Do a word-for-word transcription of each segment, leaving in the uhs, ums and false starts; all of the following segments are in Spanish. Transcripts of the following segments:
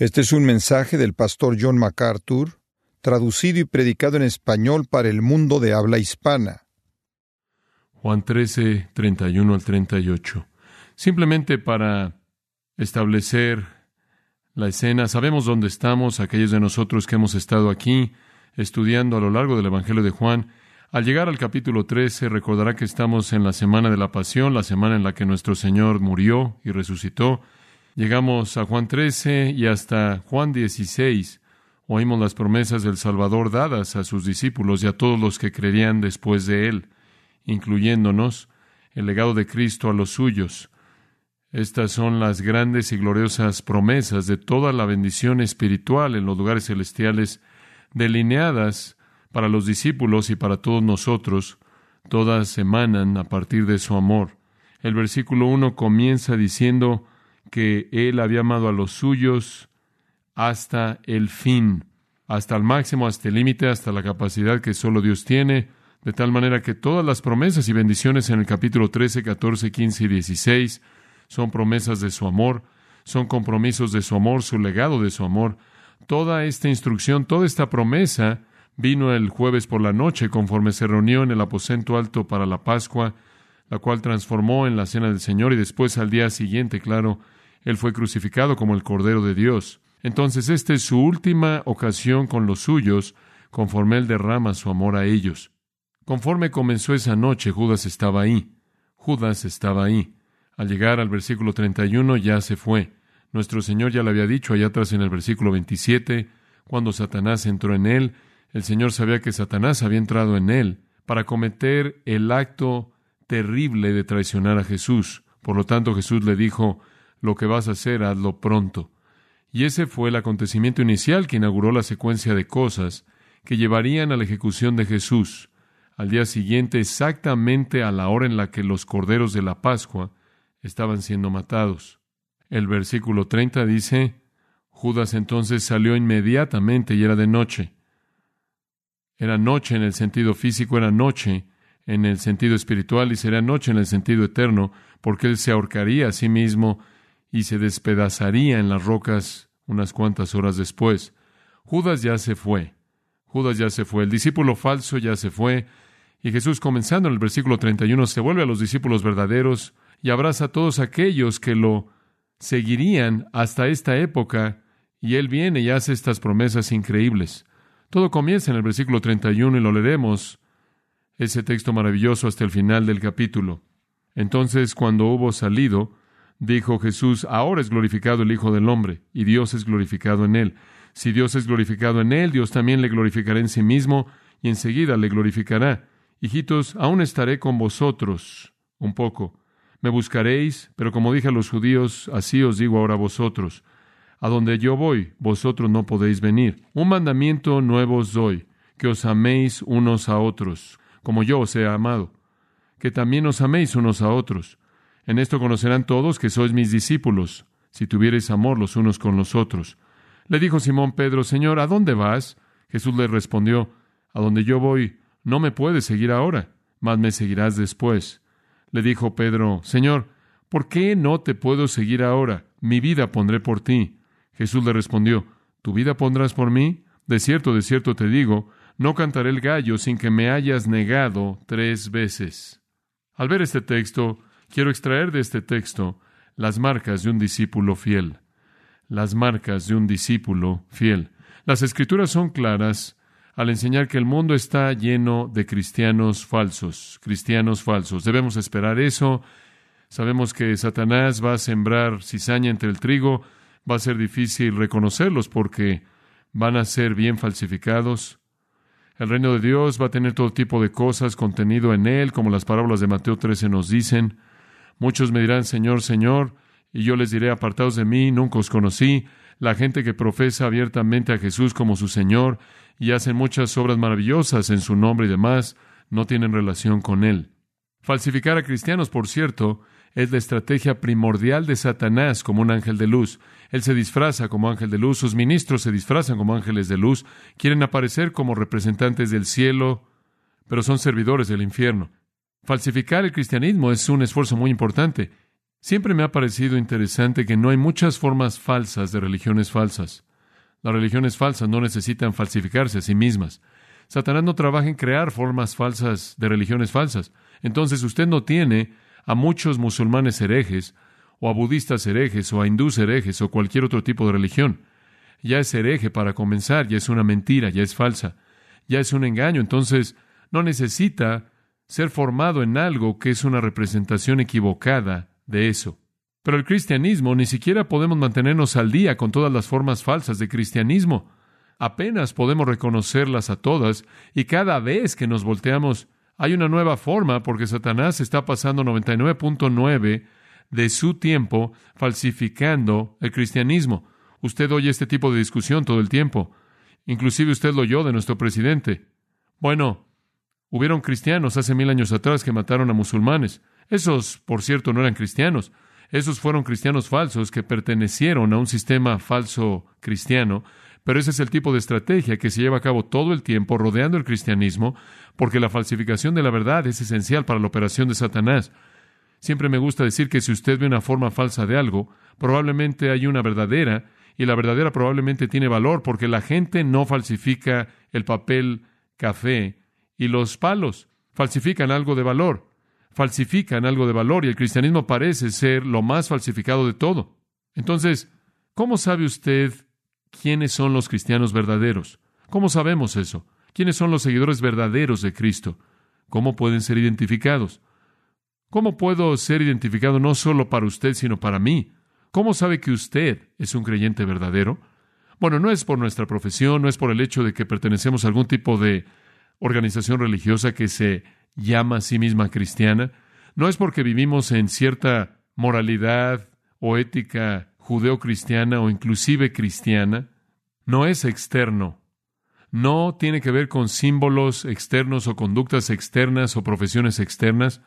Este es un mensaje del pastor John MacArthur, traducido y predicado en español para el mundo de habla hispana. Juan trece, treinta y uno al treinta y ocho. Simplemente para establecer la escena, sabemos dónde estamos, aquellos de nosotros que hemos estado aquí estudiando a lo largo del Evangelio de Juan. Al llegar al capítulo trece, recordará que estamos en la semana de la Pasión, la semana en la que nuestro Señor murió y resucitó. Llegamos a Juan trece y hasta Juan dieciséis oímos las promesas del Salvador dadas a sus discípulos y a todos los que creerían después de Él, incluyéndonos, el legado de Cristo a los suyos. Estas son las grandes y gloriosas promesas de toda la bendición espiritual en los lugares celestiales, delineadas para los discípulos y para todos nosotros. Todas emanan a partir de su amor. El versículo uno comienza diciendo que Él había amado a los suyos hasta el fin, hasta el máximo, hasta el límite, hasta la capacidad que solo Dios tiene, de tal manera que todas las promesas y bendiciones en el capítulo trece, catorce, quince y dieciséis son promesas de su amor, son compromisos de su amor, su legado de su amor. Toda esta instrucción, toda esta promesa vino el jueves por la noche conforme se reunió en el aposento alto para la Pascua, la cual transformó en la cena del Señor, y después al día siguiente, claro, Él fue crucificado como el Cordero de Dios. Entonces, esta es su última ocasión con los suyos, conforme Él derrama su amor a ellos. Conforme comenzó esa noche, Judas estaba ahí. Judas estaba ahí. Al llegar al versículo treinta y uno, ya se fue. Nuestro Señor ya le había dicho allá atrás en el versículo veintisiete, cuando Satanás entró en Él, el Señor sabía que Satanás había entrado en Él para cometer el acto terrible de traicionar a Jesús. Por lo tanto, Jesús le dijo: lo que vas a hacer, hazlo pronto. Y ese fue el acontecimiento inicial que inauguró la secuencia de cosas que llevarían a la ejecución de Jesús. Al día siguiente, exactamente a la hora en la que los corderos de la Pascua estaban siendo matados. El versículo treinta dice: Judas entonces salió inmediatamente y era de noche. Era noche en el sentido físico, era noche en el sentido espiritual y será noche en el sentido eterno, porque él se ahorcaría a sí mismo y se despedazaría en las rocas unas cuantas horas después. Judas ya se fue. Judas ya se fue. El discípulo falso ya se fue. Y Jesús, comenzando en el versículo treinta y uno, se vuelve a los discípulos verdaderos y abraza a todos aquellos que lo seguirían hasta esta época. Y Él viene y hace estas promesas increíbles. Todo comienza en el versículo treinta y uno y lo leeremos, ese texto maravilloso, hasta el final del capítulo. Entonces, cuando hubo salido, dijo Jesús: ahora es glorificado el Hijo del Hombre, y Dios es glorificado en Él. Si Dios es glorificado en Él, Dios también le glorificará en sí mismo, y enseguida le glorificará. Hijitos, aún estaré con vosotros un poco. Me buscaréis, pero como dije a los judíos, así os digo ahora a vosotros: a donde yo voy, vosotros no podéis venir. Un mandamiento nuevo os doy, que os améis unos a otros, como yo os he amado, que también os améis unos a otros. En esto conocerán todos que sois mis discípulos, si tuviereis amor los unos con los otros. Le dijo Simón Pedro: Señor, ¿a dónde vas? Jesús le respondió: a donde yo voy, no me puedes seguir ahora, mas me seguirás después. Le dijo Pedro: Señor, ¿por qué no te puedo seguir ahora? Mi vida pondré por ti. Jesús le respondió: ¿tu vida pondrás por mí? De cierto, de cierto te digo, no cantaré el gallo sin que me hayas negado tres veces. Al ver este texto, quiero extraer de este texto las marcas de un discípulo fiel. Las marcas de un discípulo fiel. Las Escrituras son claras al enseñar que el mundo está lleno de cristianos falsos. Cristianos falsos. Debemos esperar eso. Sabemos que Satanás va a sembrar cizaña entre el trigo. Va a ser difícil reconocerlos porque van a ser bien falsificados. El reino de Dios va a tener todo tipo de cosas contenido en él, como las parábolas de Mateo trece nos dicen. Muchos me dirán: Señor, Señor, y yo les diré: apartaos de mí, nunca os conocí. La gente que profesa abiertamente a Jesús como su Señor y hacen muchas obras maravillosas en su nombre y demás, no tienen relación con Él. Falsificar a cristianos, por cierto, es la estrategia primordial de Satanás como un ángel de luz. Él se disfraza como ángel de luz, sus ministros se disfrazan como ángeles de luz, quieren aparecer como representantes del cielo, pero son servidores del infierno. Falsificar el cristianismo es un esfuerzo muy importante. Siempre me ha parecido interesante que no hay muchas formas falsas de religiones falsas. Las religiones falsas no necesitan falsificarse a sí mismas. Satanás no trabaja en crear formas falsas de religiones falsas. Entonces usted no tiene a muchos musulmanes herejes, o a budistas herejes, o a hindús herejes, o cualquier otro tipo de religión. Ya es hereje para comenzar, ya es una mentira, ya es falsa, ya es un engaño. Entonces no necesita ser formado en algo que es una representación equivocada de eso. Pero el cristianismo, ni siquiera podemos mantenernos al día con todas las formas falsas de cristianismo. Apenas podemos reconocerlas a todas, y cada vez que nos volteamos, hay una nueva forma, porque Satanás está pasando noventa y nueve punto nueve de su tiempo falsificando el cristianismo. Usted oye este tipo de discusión todo el tiempo. Inclusive usted lo oyó de nuestro presidente. Bueno, hubieron cristianos hace mil años atrás que mataron a musulmanes. Esos, por cierto, no eran cristianos. Esos fueron cristianos falsos que pertenecieron a un sistema falso cristiano, pero ese es el tipo de estrategia que se lleva a cabo todo el tiempo rodeando el cristianismo, porque la falsificación de la verdad es esencial para la operación de Satanás. Siempre me gusta decir que si usted ve una forma falsa de algo, probablemente hay una verdadera, y la verdadera probablemente tiene valor, porque la gente no falsifica el papel café y los palos. Falsifican algo de valor. Falsifican algo de valor, y el cristianismo parece ser lo más falsificado de todo. Entonces, ¿cómo sabe usted quiénes son los cristianos verdaderos? ¿Cómo sabemos eso? ¿Quiénes son los seguidores verdaderos de Cristo? ¿Cómo pueden ser identificados? ¿Cómo puedo ser identificado no solo para usted, sino para mí? ¿Cómo sabe que usted es un creyente verdadero? Bueno, no es por nuestra profesión, no es por el hecho de que pertenecemos a algún tipo de organización religiosa que se llama a sí misma cristiana. No es porque vivimos en cierta moralidad o ética judeocristiana o inclusive cristiana. No es externo. No tiene que ver con símbolos externos o conductas externas o profesiones externas.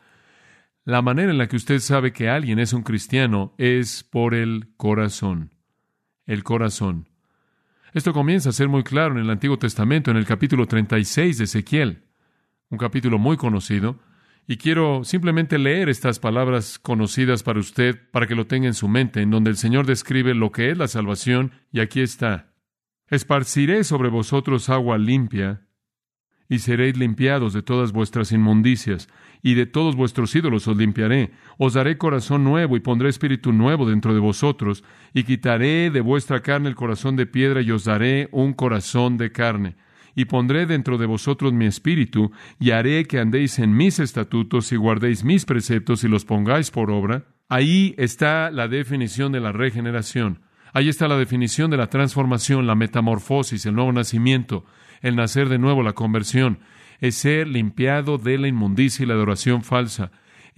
La manera en la que usted sabe que alguien es un cristiano es por el corazón. El corazón. Esto comienza a ser muy claro en el Antiguo Testamento, en el capítulo treinta y seis de Ezequiel, un capítulo muy conocido, y quiero simplemente leer estas palabras conocidas para usted, para que lo tenga en su mente, en donde el Señor describe lo que es la salvación, y aquí está. Esparciré sobre vosotros agua limpia, y seréis limpiados de todas vuestras inmundicias, y de todos vuestros ídolos os limpiaré. Os daré corazón nuevo, y pondré espíritu nuevo dentro de vosotros, y quitaré de vuestra carne el corazón de piedra, y os daré un corazón de carne. Y pondré dentro de vosotros mi espíritu, y haré que andéis en mis estatutos, y guardéis mis preceptos, y los pongáis por obra. Ahí está la definición de la regeneración. Ahí está la definición de la transformación, la metamorfosis, el nuevo nacimiento, el nacer de nuevo, la conversión. Es ser limpiado de la inmundicia y la adoración falsa.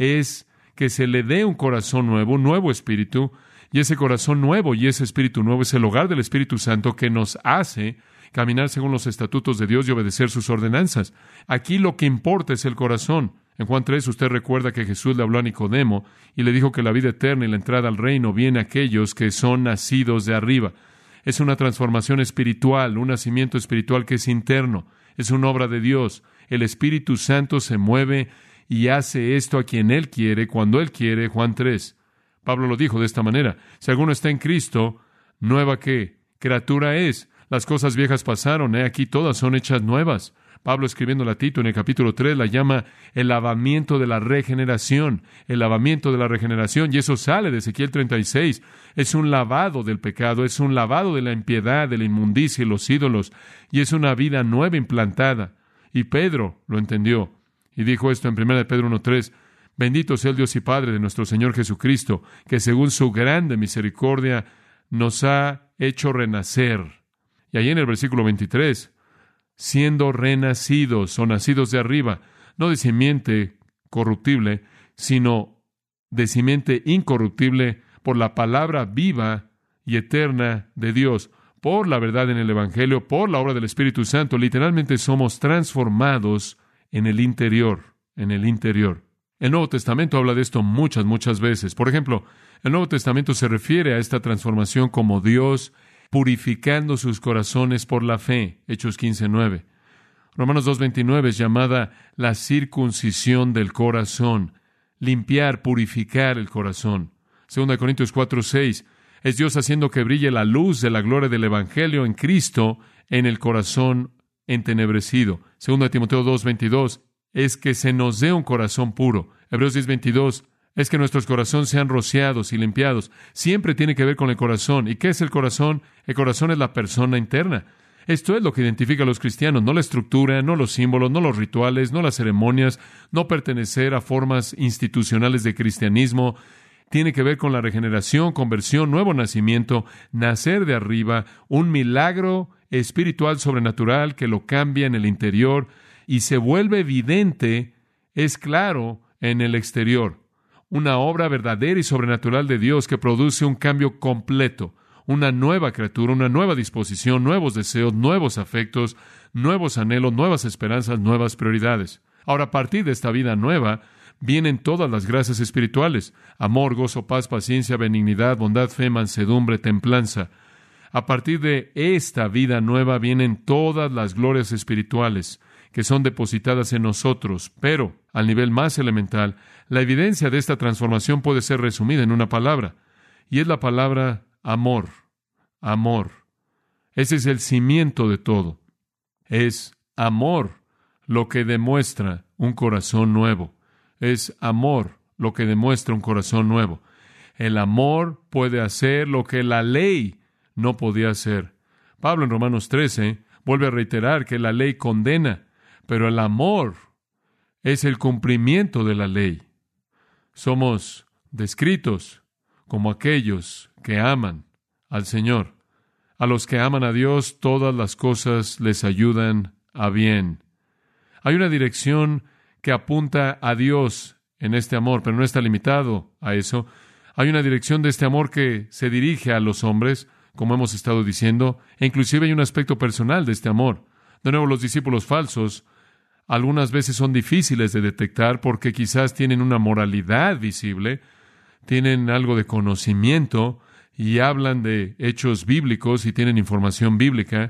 Es que se le dé un corazón nuevo, un nuevo espíritu, y ese corazón nuevo y ese espíritu nuevo es el hogar del Espíritu Santo que nos hace caminar según los estatutos de Dios y obedecer sus ordenanzas. Aquí lo que importa es el corazón. En Juan tres usted recuerda que Jesús le habló a Nicodemo y le dijo que la vida eterna y la entrada al reino viene a aquellos que son nacidos de arriba. Es una transformación espiritual, un nacimiento espiritual que es interno. Es una obra de Dios. El Espíritu Santo se mueve y hace esto a quien Él quiere, cuando Él quiere. Juan tres. Pablo lo dijo de esta manera. Si alguno está en Cristo, ¿nueva qué? Criatura es. Las cosas viejas pasaron, he aquí todas son hechas nuevas. Pablo, escribiendo a Tito en el capítulo tres, la llama el lavamiento de la regeneración, el lavamiento de la regeneración, y eso sale de Ezequiel treinta y seis. Es un lavado del pecado, es un lavado de la impiedad, de la inmundicia y los ídolos, y es una vida nueva implantada. Y Pedro lo entendió, y dijo esto en primera de Pedro uno tres, bendito sea el Dios y Padre de nuestro Señor Jesucristo, que según su grande misericordia nos ha hecho renacer. Y ahí en el versículo veintitrés, siendo renacidos o nacidos de arriba, no de simiente corruptible, sino de simiente incorruptible por la palabra viva y eterna de Dios, por la verdad en el Evangelio, por la obra del Espíritu Santo. Literalmente somos transformados en el interior, en el interior. El Nuevo Testamento habla de esto muchas, muchas veces. Por ejemplo, el Nuevo Testamento se refiere a esta transformación como Dios purificando sus corazones por la fe. Hechos quince nueve. Romanos dos veintinueve es llamada la circuncisión del corazón. Limpiar, purificar el corazón. Segunda Corintios cuatro seis. Es Dios haciendo que brille la luz de la gloria del Evangelio en Cristo en el corazón entenebrecido. Segunda Timoteo dos veintidós. Es que se nos dé un corazón puro. Hebreos diez veintidós. Es que nuestros corazones sean rociados y limpiados. Siempre tiene que ver con el corazón. ¿Y qué es el corazón? El corazón es la persona interna. Esto es lo que identifica a los cristianos, no la estructura, no los símbolos, no los rituales, no las ceremonias, no pertenecer a formas institucionales de cristianismo. Tiene que ver con la regeneración, conversión, nuevo nacimiento, nacer de arriba, un milagro espiritual sobrenatural que lo cambia en el interior y se vuelve evidente, es claro, en el exterior. Una obra verdadera y sobrenatural de Dios que produce un cambio completo, una nueva criatura, una nueva disposición, nuevos deseos, nuevos afectos, nuevos anhelos, nuevas esperanzas, nuevas prioridades. Ahora, a partir de esta vida nueva, vienen todas las gracias espirituales: amor, gozo, paz, paciencia, benignidad, bondad, fe, mansedumbre, templanza. A partir de esta vida nueva vienen todas las glorias espirituales que son depositadas en nosotros, pero, al nivel más elemental, la evidencia de esta transformación puede ser resumida en una palabra, y es la palabra amor. Amor. Ese es el cimiento de todo. Es amor lo que demuestra un corazón nuevo. Es amor lo que demuestra un corazón nuevo. El amor puede hacer lo que la ley no podía hacer. Pablo en Romanos trece vuelve a reiterar que la ley condena, pero el amor es el cumplimiento de la ley. Somos descritos como aquellos que aman al Señor. A los que aman a Dios, todas las cosas les ayudan a bien. Hay una dirección que apunta a Dios en este amor, pero no está limitado a eso. Hay una dirección de este amor que se dirige a los hombres, como hemos estado diciendo, e inclusive hay un aspecto personal de este amor. De nuevo, los discípulos falsos algunas veces son difíciles de detectar porque quizás tienen una moralidad visible, tienen algo de conocimiento y hablan de hechos bíblicos y tienen información bíblica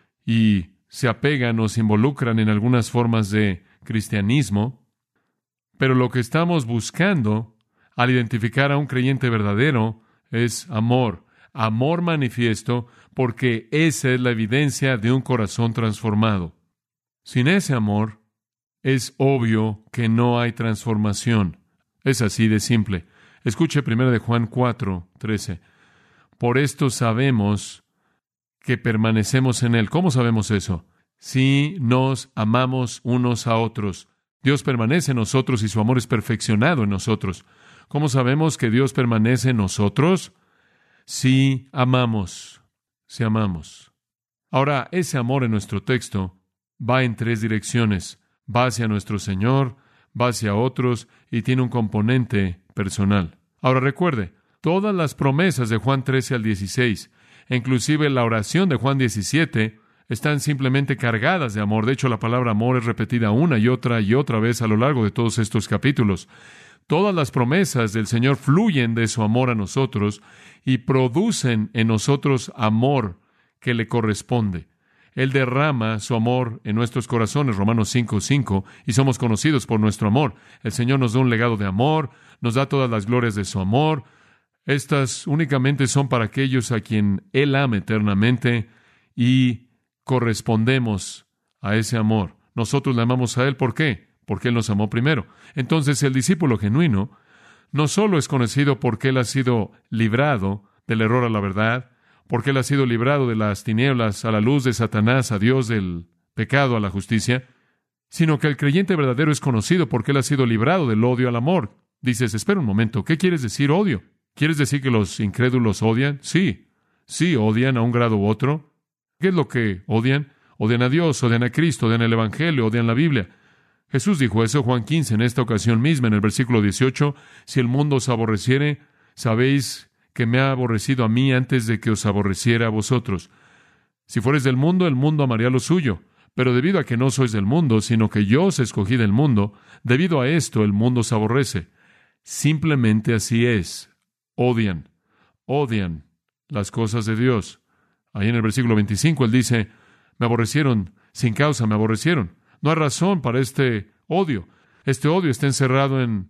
y se apegan o se involucran en algunas formas de cristianismo. Pero lo que estamos buscando al identificar a un creyente verdadero es amor. Amor manifiesto, porque esa es la evidencia de un corazón transformado. Sin ese amor, es obvio que no hay transformación. Es así de simple. Escuche primero de Juan cuatro trece. Por esto sabemos que permanecemos en Él. ¿Cómo sabemos eso? Si nos amamos unos a otros. Dios permanece en nosotros y su amor es perfeccionado en nosotros. ¿Cómo sabemos que Dios permanece en nosotros? Si amamos. Si amamos. Ahora, ese amor en nuestro texto va en tres direcciones. Va hacia nuestro Señor, va hacia otros y tiene un componente personal. Ahora recuerde, todas las promesas de Juan trece al dieciséis, inclusive la oración de Juan diecisiete, están simplemente cargadas de amor. De hecho, la palabra amor es repetida una y otra y otra vez a lo largo de todos estos capítulos. Todas las promesas del Señor fluyen de su amor a nosotros y producen en nosotros amor que le corresponde. Él derrama su amor en nuestros corazones, Romanos cinco cinco, y somos conocidos por nuestro amor. El Señor nos da un legado de amor, nos da todas las glorias de su amor. Estas únicamente son para aquellos a quien Él ama eternamente y correspondemos a ese amor. Nosotros le amamos a Él, ¿por qué? Porque Él nos amó primero. Entonces, el discípulo genuino no solo es conocido porque Él ha sido librado del error a la verdad, porque Él ha sido librado de las tinieblas a la luz, de Satanás a Dios, del pecado a la justicia, sino que el creyente verdadero es conocido porque Él ha sido librado del odio al amor. Dices, espera un momento, ¿qué quieres decir odio? ¿Quieres decir que los incrédulos odian? Sí, sí, odian a un grado u otro. ¿Qué es lo que odian? Odian a Dios, odian a Cristo, odian el Evangelio, odian la Biblia. Jesús dijo eso, Juan quince, en esta ocasión misma, en el versículo dieciocho, si el mundo os aborreciere, sabéis que me ha aborrecido a mí antes de que os aborreciera a vosotros. Si fueres del mundo, el mundo amaría lo suyo. Pero debido a que no sois del mundo, sino que yo os escogí del mundo, debido a esto el mundo os aborrece. Simplemente así es. Odian, odian las cosas de Dios. Ahí en el versículo veinticinco Él dice, me aborrecieron, sin causa me aborrecieron. No hay razón para este odio. Este odio está encerrado en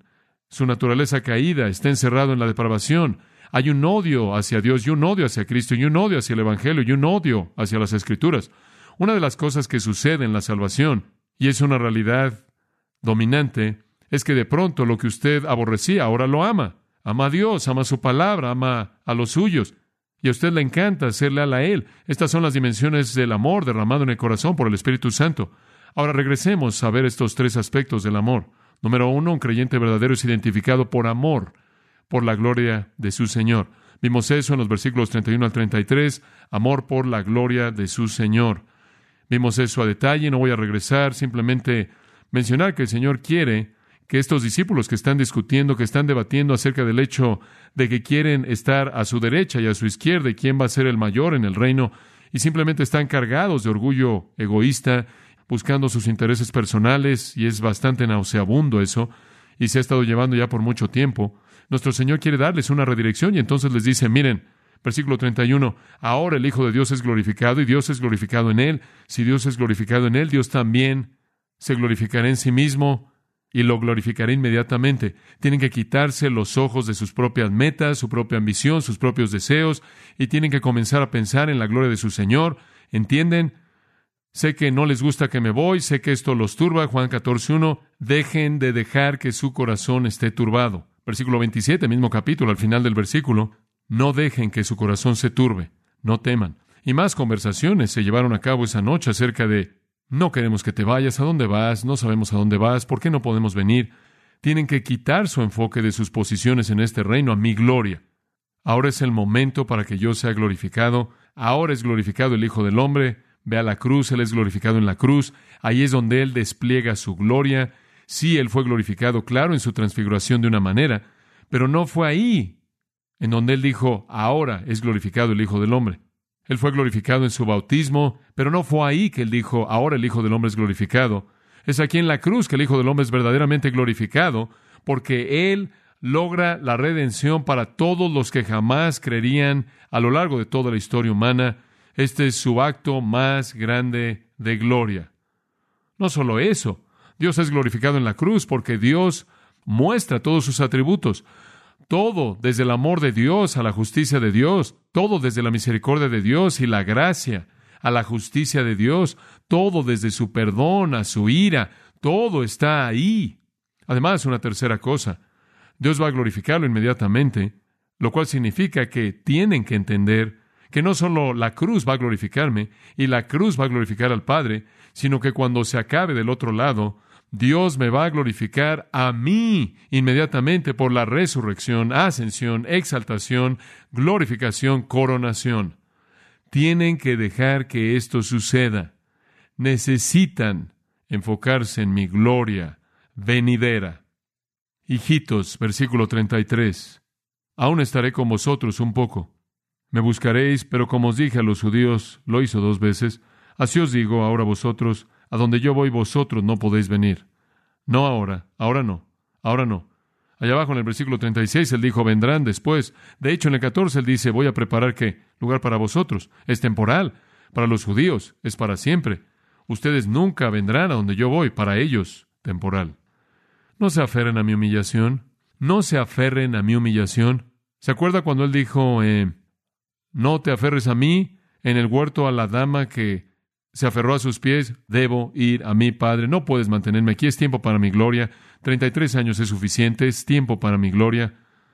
Su naturaleza caída está encerrado en la depravación. Hay un odio hacia Dios y un odio hacia Cristo y un odio hacia el Evangelio y un odio hacia las Escrituras. Una de las cosas que sucede en la salvación, y es una realidad dominante, es que de pronto lo que usted aborrecía ahora lo ama. Ama a Dios, ama su palabra, ama a los suyos. Y a usted le encanta ser leal a Él. Estas son las dimensiones del amor derramado en el corazón por el Espíritu Santo. Ahora regresemos a ver estos tres aspectos del amor. Número uno, un creyente verdadero es identificado por amor, por la gloria de su Señor. Vimos eso en los versículos treinta y uno al treinta y tres, amor por la gloria de su Señor. Vimos eso a detalle, no voy a regresar, simplemente mencionar que el Señor quiere que estos discípulos que están discutiendo, que están debatiendo acerca del hecho de que quieren estar a su derecha y a su izquierda y quién va a ser el mayor en el reino, y simplemente están cargados de orgullo egoísta, buscando sus intereses personales, y es bastante nauseabundo eso, y se ha estado llevando ya por mucho tiempo. Nuestro Señor quiere darles una redirección, y entonces les dice, miren, versículo treinta y uno, ahora el Hijo de Dios es glorificado, y Dios es glorificado en Él. Si Dios es glorificado en Él, Dios también se glorificará en sí mismo, y lo glorificará inmediatamente. Tienen que quitarse los ojos de sus propias metas, su propia ambición, sus propios deseos, y tienen que comenzar a pensar en la gloria de su Señor. ¿Entienden? Sé que no les gusta que me voy, sé que esto los turba. Juan catorce uno, dejen de dejar que su corazón esté turbado. Versículo veintisiete, mismo capítulo, al final del versículo, no dejen que su corazón se turbe, no teman. Y más conversaciones se llevaron a cabo esa noche acerca de, no queremos que te vayas, ¿a dónde vas? No sabemos a dónde vas, ¿por qué no podemos venir? Tienen que quitar su enfoque de sus posiciones en este reino a mi gloria. Ahora es el momento para que yo sea glorificado, ahora es glorificado el Hijo del Hombre. Ve a la cruz, Él es glorificado en la cruz. Ahí es donde Él despliega su gloria. Sí, Él fue glorificado, claro, en su transfiguración de una manera, pero no fue ahí en donde Él dijo, ahora es glorificado el Hijo del Hombre. Él fue glorificado en su bautismo, pero no fue ahí que Él dijo, ahora el Hijo del Hombre es glorificado. Es aquí en la cruz que el Hijo del Hombre es verdaderamente glorificado, porque Él logra la redención para todos los que jamás creerían a lo largo de toda la historia humana. Este es su acto más grande de gloria. No solo eso, Dios es glorificado en la cruz porque Dios muestra todos sus atributos. Todo desde el amor de Dios a la justicia de Dios, todo desde la misericordia de Dios y la gracia a la justicia de Dios, todo desde su perdón a su ira, todo está ahí. Además, una tercera cosa, Dios va a glorificarlo inmediatamente, lo cual significa que tienen que entender que no solo la cruz va a glorificarme y la cruz va a glorificar al Padre, sino que cuando se acabe del otro lado, Dios me va a glorificar a mí inmediatamente por la resurrección, ascensión, exaltación, glorificación, coronación. Tienen que dejar que esto suceda. Necesitan enfocarse en mi gloria venidera. Hijitos, versículo treinta y tres. Aún estaré con vosotros un poco. Me buscaréis, pero como os dije a los judíos, lo hizo dos veces. Así os digo ahora vosotros, a donde yo voy vosotros no podéis venir. No ahora, ahora no, ahora no. Allá abajo en el versículo treinta y seis él dijo, vendrán después. De hecho, en el catorce él dice, voy a preparar ¿qué? Lugar para vosotros. Es temporal. Para los judíos es para siempre. Ustedes nunca vendrán a donde yo voy. Para ellos, temporal. No se aferren a mi humillación. No se aferren a mi humillación. ¿Se acuerda cuando él dijo, eh, no te aferres a mí? En el huerto a la dama que se aferró a sus pies, debo ir a mi Padre. No puedes mantenerme aquí, es tiempo para mi gloria. treinta y tres años es suficiente, es tiempo para mi gloria.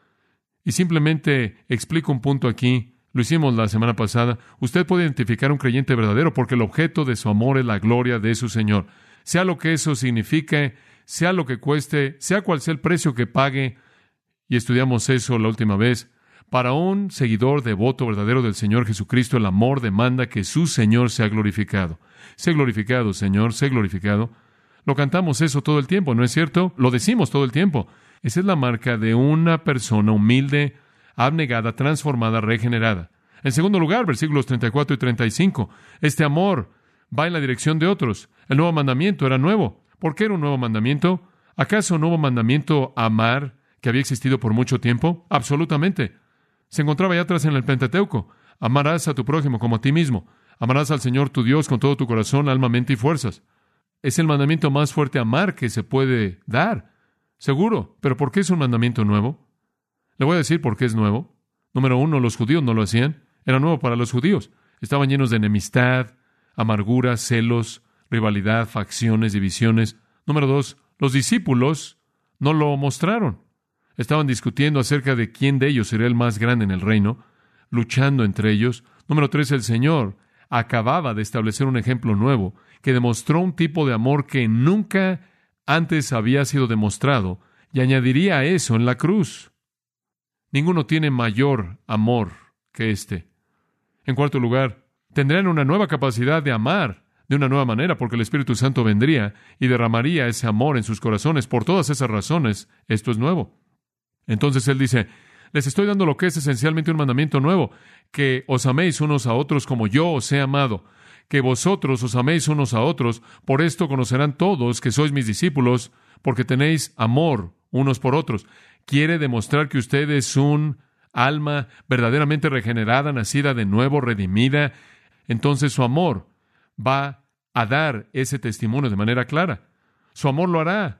Y simplemente explico un punto aquí. Lo hicimos la semana pasada. Usted puede identificar un creyente verdadero porque el objeto de su amor es la gloria de su Señor. Sea lo que eso signifique, sea lo que cueste, sea cual sea el precio que pague, y estudiamos eso la última vez. Para un seguidor devoto verdadero del Señor Jesucristo, el amor demanda que su Señor sea glorificado. Sé glorificado, Señor, sé glorificado. Lo cantamos eso todo el tiempo, ¿no es cierto? Lo decimos todo el tiempo. Esa es la marca de una persona humilde, abnegada, transformada, regenerada. En segundo lugar, versículos treinta y cuatro y treinta y cinco. Este amor va en la dirección de otros. El nuevo mandamiento era nuevo. ¿Por qué era un nuevo mandamiento? ¿Acaso un nuevo mandamiento amar que había existido por mucho tiempo? Absolutamente. Se encontraba ya atrás en el Pentateuco. Amarás a tu prójimo como a ti mismo. Amarás al Señor tu Dios con todo tu corazón, alma, mente y fuerzas. Es el mandamiento más fuerte amar que se puede dar. Seguro, pero ¿por qué es un mandamiento nuevo? Le voy a decir por qué es nuevo. Número uno, los judíos no lo hacían. Era nuevo para los judíos. Estaban llenos de enemistad, amargura, celos, rivalidad, facciones, divisiones. Número dos, los discípulos no lo mostraron. Estaban discutiendo acerca de quién de ellos sería el más grande en el reino, luchando entre ellos. Número tres, el Señor acababa de establecer un ejemplo nuevo que demostró un tipo de amor que nunca antes había sido demostrado y añadiría a eso en la cruz. Ninguno tiene mayor amor que este. En cuarto lugar, tendrán una nueva capacidad de amar de una nueva manera porque el Espíritu Santo vendría y derramaría ese amor en sus corazones. Por todas esas razones, esto es nuevo. Entonces Él dice, les estoy dando lo que es esencialmente un mandamiento nuevo, que os améis unos a otros como yo os he amado, que vosotros os améis unos a otros, por esto conocerán todos que sois mis discípulos, porque tenéis amor unos por otros. Quiere demostrar que usted es un alma verdaderamente regenerada, nacida de nuevo, redimida. Entonces su amor va a dar ese testimonio de manera clara. Su amor lo hará.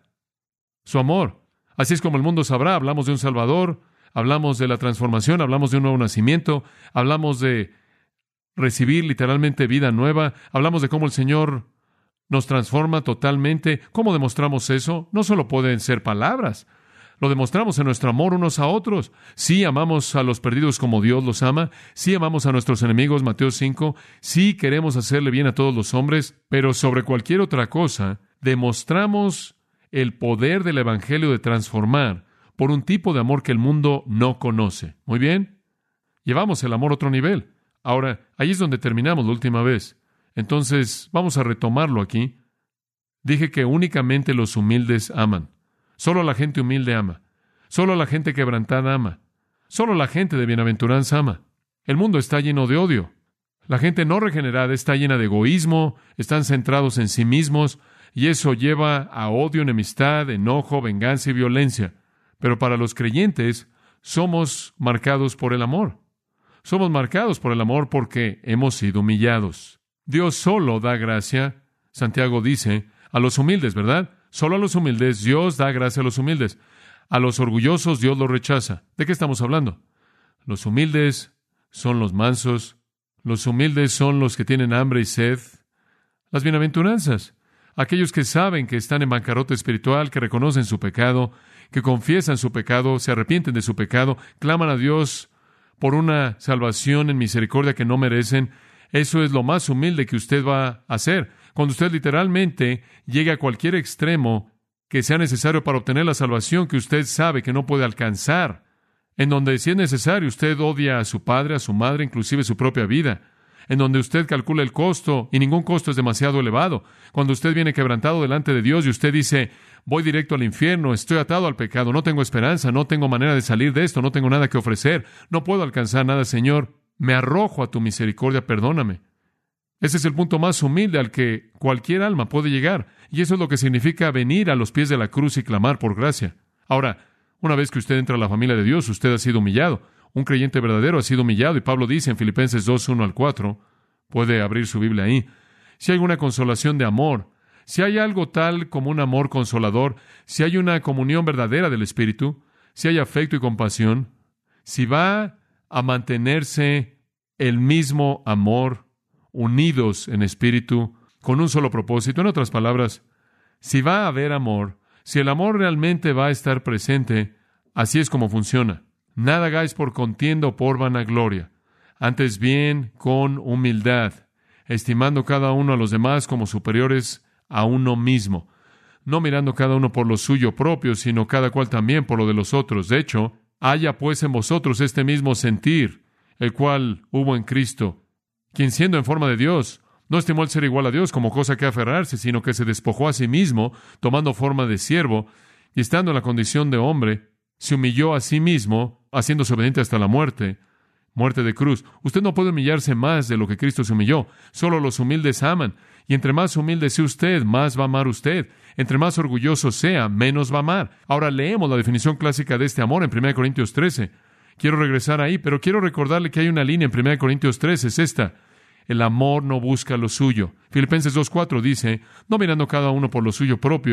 Su amor. Así es como el mundo sabrá. Hablamos de un Salvador, hablamos de la transformación, hablamos de un nuevo nacimiento, hablamos de recibir literalmente vida nueva, hablamos de cómo el Señor nos transforma totalmente. ¿Cómo demostramos eso? No solo pueden ser palabras. Lo demostramos en nuestro amor unos a otros. Sí amamos a los perdidos como Dios los ama. Sí amamos a nuestros enemigos, Mateo cinco. Sí queremos hacerle bien a todos los hombres. Pero sobre cualquier otra cosa, demostramos el poder del Evangelio de transformar por un tipo de amor que el mundo no conoce. Muy bien. Llevamos el amor a otro nivel. Ahora, ahí es donde terminamos la última vez. Entonces, vamos a retomarlo aquí. Dije que únicamente los humildes aman. Solo la gente humilde ama. Solo la gente quebrantada ama. Solo la gente de bienaventuranza ama. El mundo está lleno de odio. La gente no regenerada está llena de egoísmo, están centrados en sí mismos, y eso lleva a odio, enemistad, enojo, venganza y violencia. Pero para los creyentes, somos marcados por el amor. Somos marcados por el amor porque hemos sido humillados. Dios solo da gracia, Santiago dice, a los humildes, ¿verdad? Solo a los humildes, Dios da gracia a los humildes. A los orgullosos, Dios los rechaza. ¿De qué estamos hablando? Los humildes son los mansos. Los humildes son los que tienen hambre y sed. Las bienaventuranzas. Aquellos que saben que están en bancarrota espiritual, que reconocen su pecado, que confiesan su pecado, se arrepienten de su pecado, claman a Dios por una salvación en misericordia que no merecen. Eso es lo más humilde que usted va a hacer. Cuando usted literalmente llegue a cualquier extremo que sea necesario para obtener la salvación que usted sabe que no puede alcanzar, en donde si es necesario usted odia a su padre, a su madre, inclusive su propia vida, en donde usted calcula el costo y ningún costo es demasiado elevado, cuando usted viene quebrantado delante de Dios y usted dice, voy directo al infierno, estoy atado al pecado, no tengo esperanza, no tengo manera de salir de esto, no tengo nada que ofrecer, no puedo alcanzar nada, Señor, me arrojo a tu misericordia, perdóname. Ese es el punto más humilde al que cualquier alma puede llegar, y eso es lo que significa venir a los pies de la cruz y clamar por gracia. Ahora, una vez que usted entra a la familia de Dios, usted ha sido humillado. Un creyente verdadero ha sido humillado, y Pablo dice en Filipenses dos, uno al cuatro, puede abrir su Biblia ahí, si hay una consolación de amor, si hay algo tal como un amor consolador, si hay una comunión verdadera del Espíritu, si hay afecto y compasión, si va a mantenerse el mismo amor, unidos en espíritu, con un solo propósito. En otras palabras, si va a haber amor, si el amor realmente va a estar presente, así es como funciona. Nada hagáis por contienda o por vanagloria, antes bien con humildad, estimando cada uno a los demás como superiores a uno mismo, no mirando cada uno por lo suyo propio, sino cada cual también por lo de los otros. De hecho, haya pues en vosotros este mismo sentir, el cual hubo en Cristo, quien siendo en forma de Dios, no estimó el ser igual a Dios como cosa que aferrarse, sino que se despojó a sí mismo, tomando forma de siervo, y estando en la condición de hombre, se humilló a sí mismo, haciéndose obediente hasta la muerte, muerte de cruz. Usted no puede humillarse más de lo que Cristo se humilló. Solo los humildes aman, y entre más humilde sea usted, más va a amar usted. Entre más orgulloso sea, menos va a amar. Ahora leemos la definición clásica de este amor en primera Corintios trece. Quiero regresar ahí, pero quiero recordarle que hay una línea en primera Corintios trece, es esta. El amor no busca lo suyo. Filipenses dos cuatro dice, no mirando cada uno por lo suyo propio,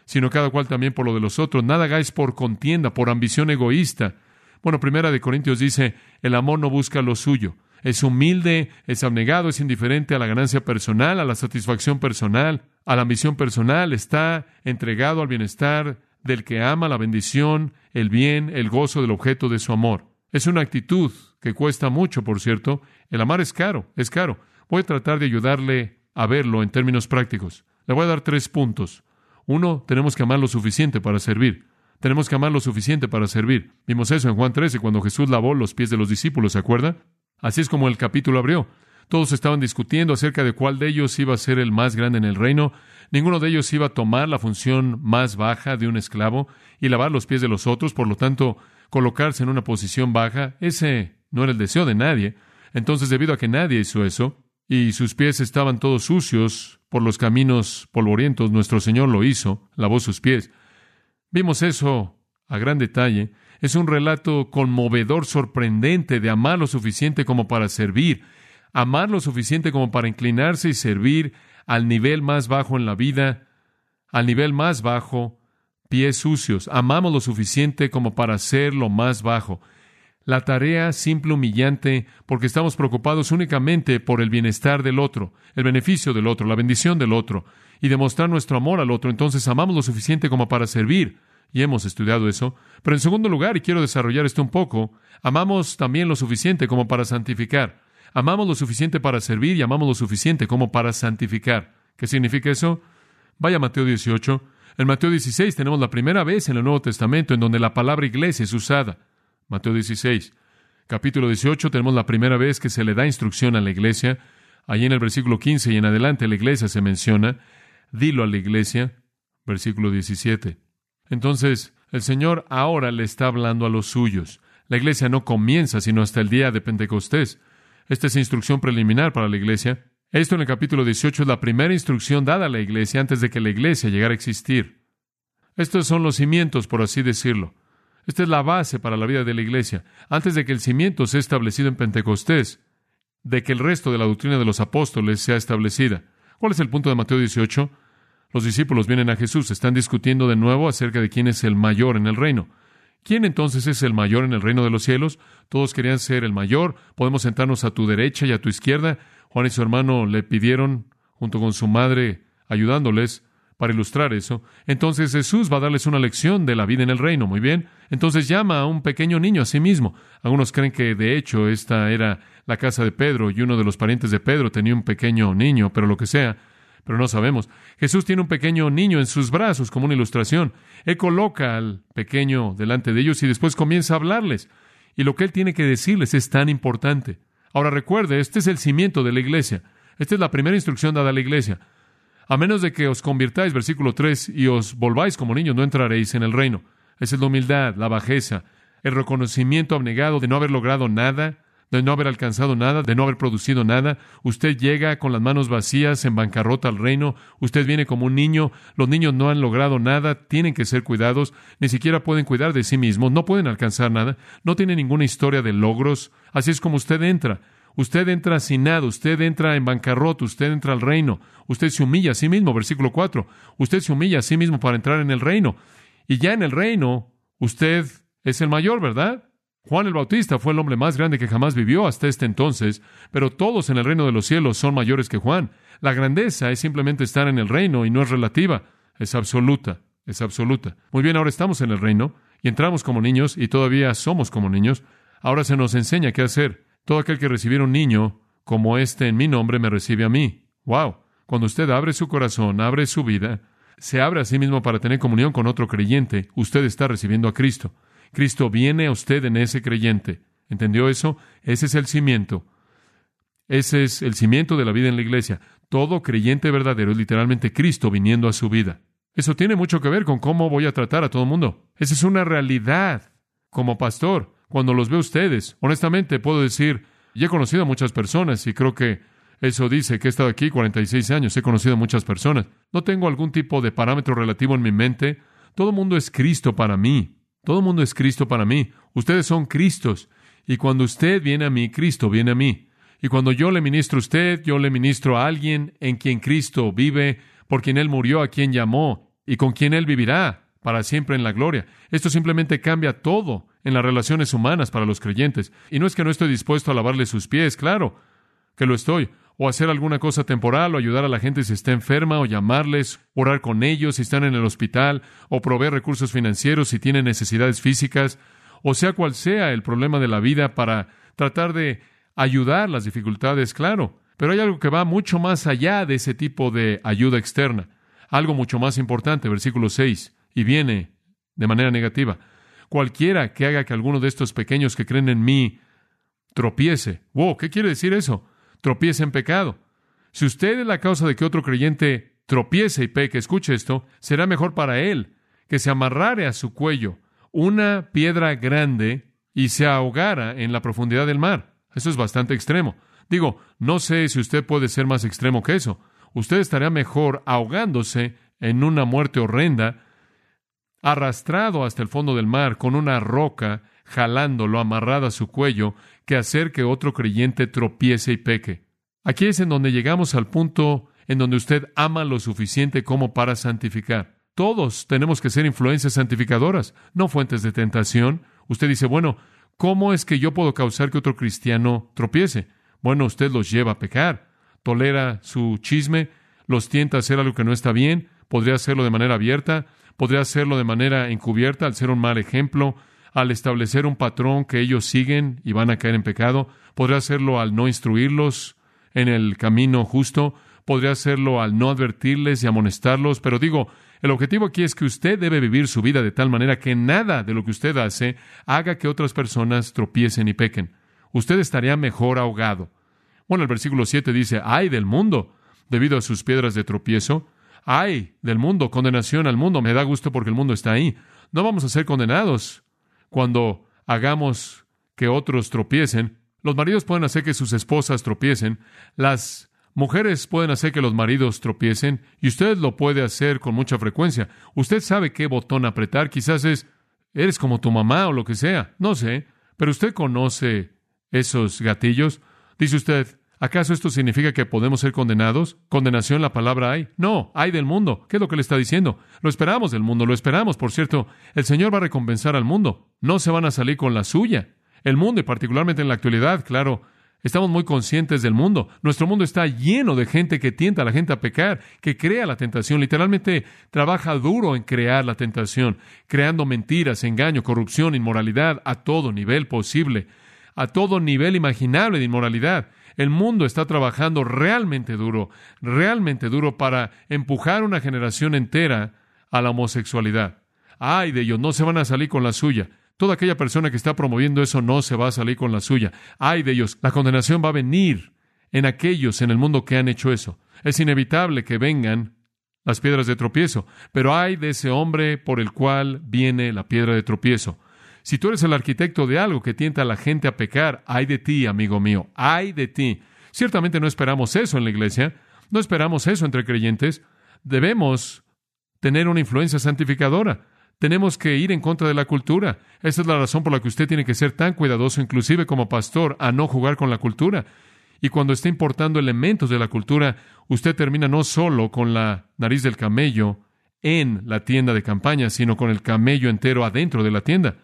sino cada cual también por lo de los otros. Nada hagáis por contienda, por ambición egoísta. Bueno, Primera de Corintios dice, el amor no busca lo suyo. Es humilde, es abnegado, es indiferente a la ganancia personal, a la satisfacción personal, a la ambición personal. Está entregado al bienestar del que ama, la bendición, el bien, el gozo del objeto de su amor. Es una actitud que cuesta mucho, por cierto. El amar es caro, es caro. Voy a tratar de ayudarle a verlo en términos prácticos. Le voy a dar tres puntos. Uno, tenemos que amar lo suficiente para servir. Tenemos que amar lo suficiente para servir. Vimos eso en Juan trece, cuando Jesús lavó los pies de los discípulos, ¿se acuerda? Así es como el capítulo abrió. Todos estaban discutiendo acerca de cuál de ellos iba a ser el más grande en el reino. Ninguno de ellos iba a tomar la función más baja de un esclavo y lavar los pies de los otros, por lo tanto, colocarse en una posición baja. Ese no era el deseo de nadie. Entonces, debido a que nadie hizo eso, y sus pies estaban todos sucios por los caminos polvorientos, nuestro Señor lo hizo, lavó sus pies. Vimos eso a gran detalle. Es un relato conmovedor, sorprendente, de amar lo suficiente como para servir, amar lo suficiente como para inclinarse y servir al nivel más bajo en la vida, al nivel más bajo, pies sucios. Amamos lo suficiente como para hacer lo más bajo. La tarea simple, humillante, porque estamos preocupados únicamente por el bienestar del otro, el beneficio del otro, la bendición del otro, y demostrar nuestro amor al otro. Entonces amamos lo suficiente como para servir, y hemos estudiado eso. Pero en segundo lugar, y quiero desarrollar esto un poco, amamos también lo suficiente como para santificar. Amamos lo suficiente para servir y amamos lo suficiente como para santificar. ¿Qué significa eso? Vaya a Mateo dieciocho. En Mateo dieciséis tenemos la primera vez en el Nuevo Testamento en donde la palabra iglesia es usada. Mateo dieciséis. Capítulo dieciocho, tenemos la primera vez que se le da instrucción a la iglesia. Allí en el versículo quince y en adelante la iglesia se menciona. Dilo a la iglesia. Versículo diecisiete. Entonces, el Señor ahora le está hablando a los suyos. La iglesia no comienza sino hasta el día de Pentecostés. Esta es instrucción preliminar para la iglesia. Esto en el capítulo dieciocho es la primera instrucción dada a la iglesia antes de que la iglesia llegara a existir. Estos son los cimientos, por así decirlo. Esta es la base para la vida de la iglesia. Antes de que el cimiento sea establecido en Pentecostés, de que el resto de la doctrina de los apóstoles sea establecida. ¿Cuál es el punto de Mateo dieciocho? Los discípulos vienen a Jesús, están discutiendo de nuevo acerca de quién es el mayor en el reino. ¿Quién entonces es el mayor en el reino de los cielos? Todos querían ser el mayor. Podemos sentarnos a tu derecha y a tu izquierda. Juan y su hermano le pidieron, junto con su madre, ayudándoles para ilustrar eso. Entonces Jesús va a darles una lección de la vida en el reino. Muy bien. Entonces llama a un pequeño niño a sí mismo. Algunos creen que, de hecho, esta era la casa de Pedro y uno de los parientes de Pedro tenía un pequeño niño, pero lo que sea. Pero no sabemos. Jesús tiene un pequeño niño en sus brazos como una ilustración. Él coloca al pequeño delante de ellos y después comienza a hablarles. Y lo que Él tiene que decirles es tan importante. Ahora recuerde, este es el cimiento de la iglesia. Esta es la primera instrucción dada a la iglesia. A menos de que os convirtáis, versículo tres, y os volváis como niños, no entraréis en el reino. Esa es la humildad, la bajeza, el reconocimiento abnegado de no haber logrado nada, de no haber alcanzado nada, de no haber producido nada. Usted llega con las manos vacías, en bancarrota al reino. Usted viene como un niño. Los niños no han logrado nada, tienen que ser cuidados. Ni siquiera pueden cuidar de sí mismos, no pueden alcanzar nada. No tienen ninguna historia de logros. Así es como usted entra. Usted entra sin nada, usted entra en bancarrota, usted entra al reino. Usted se humilla a sí mismo, versículo cuatro. Usted se humilla a sí mismo para entrar en el reino. Y ya en el reino, usted es el mayor, ¿verdad? Juan el Bautista fue el hombre más grande que jamás vivió hasta este entonces, pero todos en el reino de los cielos son mayores que Juan. La grandeza es simplemente estar en el reino y no es relativa, es absoluta, es absoluta. Muy bien, ahora estamos en el reino y entramos como niños y todavía somos como niños. Ahora se nos enseña qué hacer. Todo aquel que recibiera un niño como este en mi nombre me recibe a mí. ¡Wow! Cuando usted abre su corazón, abre su vida, se abre a sí mismo para tener comunión con otro creyente, usted está recibiendo a Cristo. Cristo viene a usted en ese creyente. ¿Entendió eso? Ese es el cimiento. Ese es el cimiento de la vida en la iglesia. Todo creyente verdadero es literalmente Cristo viniendo a su vida. Eso tiene mucho que ver con cómo voy a tratar a todo el mundo. Esa es una realidad. Como pastor, cuando los veo a ustedes, honestamente puedo decir, y he conocido a muchas personas y creo que eso dice que he estado aquí cuarenta y seis años, he conocido a muchas personas. No tengo algún tipo de parámetro relativo en mi mente. Todo el mundo es Cristo para mí. Todo el mundo es Cristo para mí. Ustedes son Cristos. Y cuando usted viene a mí, Cristo viene a mí. Y cuando yo le ministro a usted, yo le ministro a alguien en quien Cristo vive, por quien Él murió, a quien llamó. y con quien Él vivirá para siempre en la gloria. Esto simplemente cambia todo en las relaciones humanas para los creyentes. Y no es que no estoy dispuesto a lavarle sus pies, claro que lo estoy, o hacer alguna cosa temporal, o ayudar a la gente si está enferma, o llamarles, orar con ellos si están en el hospital, o proveer recursos financieros si tienen necesidades físicas, o sea cual sea el problema de la vida, para tratar de ayudar las dificultades, claro. Pero hay algo que va mucho más allá de ese tipo de ayuda externa. Algo mucho más importante, versículo seis, y viene de manera negativa. Cualquiera que haga que alguno de estos pequeños que creen en mí tropiece. Wow, ¿qué quiere decir eso? Tropiece en pecado. Si usted es la causa de que otro creyente tropiece y peque, escuche esto, será mejor para él que se amarrare a su cuello una piedra grande y se ahogara en la profundidad del mar. Eso es bastante extremo. Digo, no sé si usted puede ser más extremo que eso. Usted estaría mejor ahogándose en una muerte horrenda, arrastrado hasta el fondo del mar con una roca jalándolo amarrada a su cuello, que hacer que otro creyente tropiece y peque. Aquí es en donde llegamos al punto en donde usted ama lo suficiente como para santificar. Todos tenemos que ser influencias santificadoras, no fuentes de tentación. Usted dice, bueno, ¿cómo es que yo puedo causar que otro cristiano tropiece? Bueno, usted los lleva a pecar, tolera su chisme, los tienta a hacer algo que no está bien, podría hacerlo de manera abierta, podría hacerlo de manera encubierta al ser un mal ejemplo, al establecer un patrón que ellos siguen y van a caer en pecado, podría hacerlo al no instruirlos en el camino justo, podría hacerlo al no advertirles y amonestarlos, pero digo, el objetivo aquí es que usted debe vivir su vida de tal manera que nada de lo que usted hace haga que otras personas tropiecen y pequen. Usted estaría mejor ahogado. Bueno, el versículo siete dice, ¡ay del mundo! Debido a sus piedras de tropiezo. ¡Ay del mundo! Condenación al mundo. Me da gusto porque el mundo está ahí. No vamos a ser condenados cuando hagamos que otros tropiecen. Los maridos pueden hacer que sus esposas tropiecen. Las mujeres pueden hacer que los maridos tropiecen. Y usted lo puede hacer con mucha frecuencia. Usted sabe qué botón apretar. Quizás es, eres como tu mamá o lo que sea. No sé. Pero usted conoce esos gatillos. Dice usted, ¿acaso esto significa que podemos ser condenados? ¿Condenación la palabra hay? No, hay del mundo. ¿Qué es lo que le está diciendo? Lo esperamos del mundo, lo esperamos. Por cierto, el Señor va a recompensar al mundo. No se van a salir con la suya. El mundo, y particularmente en la actualidad, claro, estamos muy conscientes del mundo. Nuestro mundo está lleno de gente que tienta a la gente a pecar, que crea la tentación. Literalmente trabaja duro en crear la tentación, creando mentiras, engaño, corrupción, inmoralidad a todo nivel posible, a todo nivel imaginable de inmoralidad. El mundo está trabajando realmente duro, realmente duro para empujar una generación entera a la homosexualidad. Ay de ellos, no se van a salir con la suya. Toda aquella persona que está promoviendo eso no se va a salir con la suya. Ay de ellos, la condenación va a venir en aquellos en el mundo que han hecho eso. Es inevitable que vengan las piedras de tropiezo, pero ay de ese hombre por el cual viene la piedra de tropiezo. Si tú eres el arquitecto de algo que tienta a la gente a pecar, ay de ti, amigo mío, ay de ti. Ciertamente no esperamos eso en la iglesia, no esperamos eso entre creyentes. Debemos tener una influencia santificadora. Tenemos que ir en contra de la cultura. Esa es la razón por la que usted tiene que ser tan cuidadoso, inclusive como pastor, a no jugar con la cultura. Y cuando esté importando elementos de la cultura, usted termina no solo con la nariz del camello en la tienda de campaña, sino con el camello entero adentro de la tienda.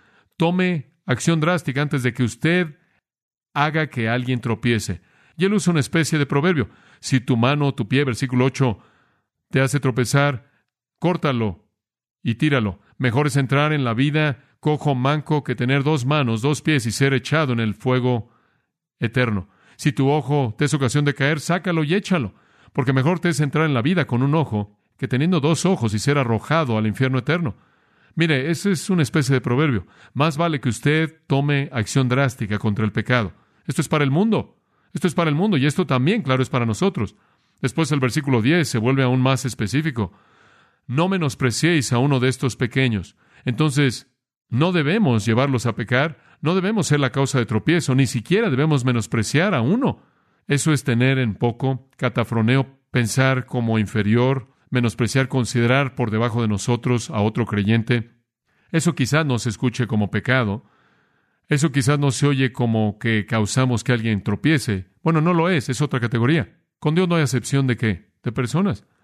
Tome acción drástica antes de que usted haga que alguien tropiece. Y él usa una especie de proverbio. Si tu mano o tu pie, versículo ocho, te hace tropezar, córtalo y tíralo. Mejor es entrar en la vida cojo, manco, que tener dos manos, dos pies y ser echado en el fuego eterno. Si tu ojo te es ocasión de caer, sácalo y échalo. Porque mejor te es entrar en la vida con un ojo que teniendo dos ojos y ser arrojado al infierno eterno. Mire, ese es una especie de proverbio. Más vale que usted tome acción drástica contra el pecado. Esto es para el mundo. Esto es para el mundo y esto también, claro, es para nosotros. Después el versículo diez se vuelve aún más específico. No menospreciéis a uno de estos pequeños. Entonces, no debemos llevarlos a pecar, no debemos ser la causa de tropiezo, ni siquiera debemos menospreciar a uno. Eso es tener en poco, catafroneo, pensar como inferior, menospreciar, considerar por debajo de nosotros a otro creyente. Eso quizás no se escuche como pecado. Eso quizás no se oye como que causamos que alguien tropiece. Bueno, no lo es, es otra categoría. Con Dios no hay acepción de qué, de personas.